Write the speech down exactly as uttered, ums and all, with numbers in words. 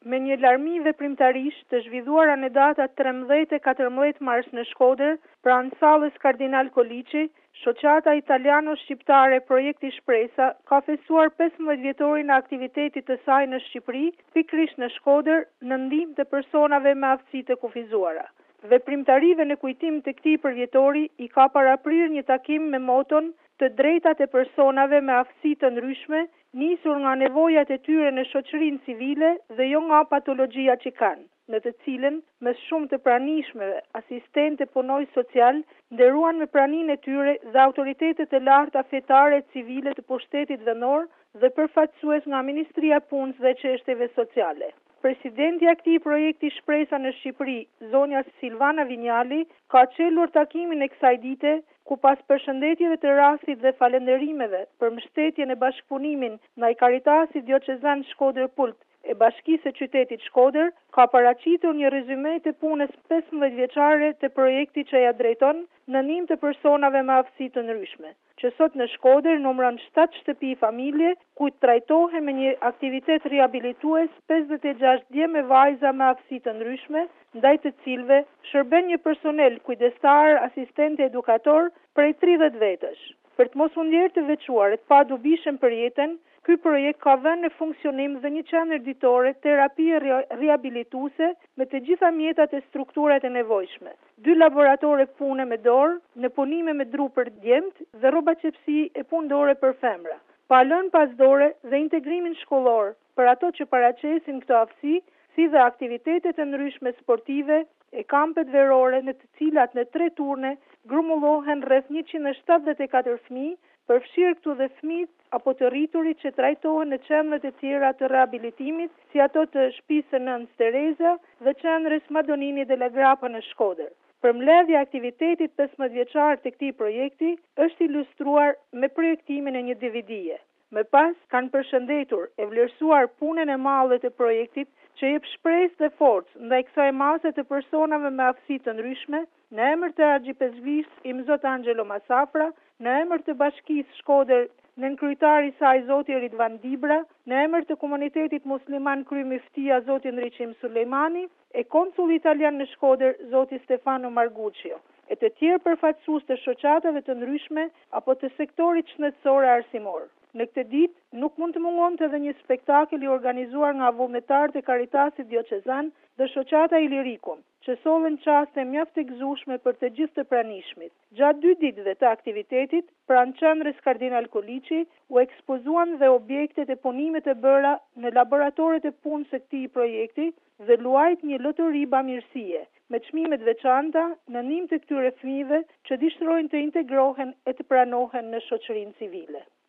me një larmi veprimtarish të zhvilluara në datat trembëdhjetë e katërmbëdhjetë mars në Shkodër, pranë sallës Kardinal Koliçi, shoqata italiano-shqiptare Projekti Shpresa ka festuar pesëmbëdhjetë vjetorin e aktivitetit të saj në Shqipëri, pikërisht në Shkodër, në ndihmë të personave me aftësi të kufizuara. Veprimtarive në kujtim të këtij përvjetori i ka paraprir një takim me moton të drejtat e personave me aftësi të ndryshme, nisur nga nevojat e tyre në shoqërinë civile dhe jo nga patologjia që kanë, në të cilën mes shumë të pranishmeve, asistente punoj social, nderuan me praninë e tyre dhe autoritetet e larta fetare e civile të pushtetit vendor dhe përfaqësues nga Ministria e Punës dhe Çështjeve Sociale. Presidenti i këtij projekti Shpresa në Shqipëri, zonja Silvana Vinjali, ka çelur takimin e kësaj dite, ku pas përshëndetjeve të rastit dhe falënderimeve për mbështetjen e bashkëpunimin ndaj Karitasit Dioqezan Shkodër Pult e Bashkisë së Qytetit Shkodër, ka paraqitur një rezume të punës pesëmbëdhjetë vjeçare të projektit që ja drejton në ndihmë të personave me aftësi të ndryshme, që sot në Shkodër numëron shtatë shtëpi familje, ku trajtohen me një aktivitet riabilitues pesëdhjetë e gjashtë dje me vajza me aftësi të ndryshme, ndaj të cilëve shërben një personel kujdestar, asistent e edukator prej tridhjetë vetësh. Për të mos u ndjerë të veçuar e të padubishëm për jetën, ky projekt ka vënë në funksionim dhe një qendër ditore terapie riabilituese me të gjitha mjetat e strukturat e nevojshme, dy laboratore pune me dorë, në punime me dru për djemt dhe rroba qepsi e punë dore për femra, pa lënë pas dore dhe integrimin shkollor për ato që paraqesin këtë aftësi, si dhe aktivitetet e ndryshme sportive e kampet verore në të cilat në tre turne grumbullohen rreth njëqind e shtatëdhjetë e katër fëmijë, përfshirë këtu dhe fëmijët apo të rriturit që trajtohen në qendrat e tjera të rehabilitimit, si ato të shtëpisë së nënës Tereza dhe qendrës Madonini de la Grapa në Shkodër. Përmbledhja e aktivitetit pesëmbëdhjetë vjeçar të këtij projekti është ilustruar me projektimin e një D V D-je. Më pas kanë përshëndetur e vlerësuar punën e madhe të projektit që jep shpresë dhe forcë ndaj kësaj mase të personave me aftësi të ndryshme, në emër të A G P S V-s Imzot Angelo Masafra, në emër të Bashkisë Shkodër, nën kryetari i saj zoti Ridvan Dibra, në emër të komunitetit musliman kryemiftia zoti Ndriçim Sulejmani e konsulli italian në Shkodër zoti Stefano Marguccio, e të tjerë përfaqësues të shoqatave të ndryshme apo të sektorit shëndetësor e arsimor. Në këtë ditë nuk mund të mungonte edhe një spektakël i organizuar nga vullnetarët e Karitasit Dioqezan dhe shoqata Ilirikum, që sollën çaste mjaft të gëzueshme për të gjithë të pranishmit. Gjatë dy ditëve të aktivitetit, pranë qendrës Kardinal Koliçi, u ekspozuan dhe objektet e punimit të bëra në laboratoret e punës së këtij projekti dhe luajt një lotëri bamirësie, me çmime të veçanta në ndihmë të këtyre fëmijëve që dëshirojnë të integrohen e të pranohen në shoqërinë civile.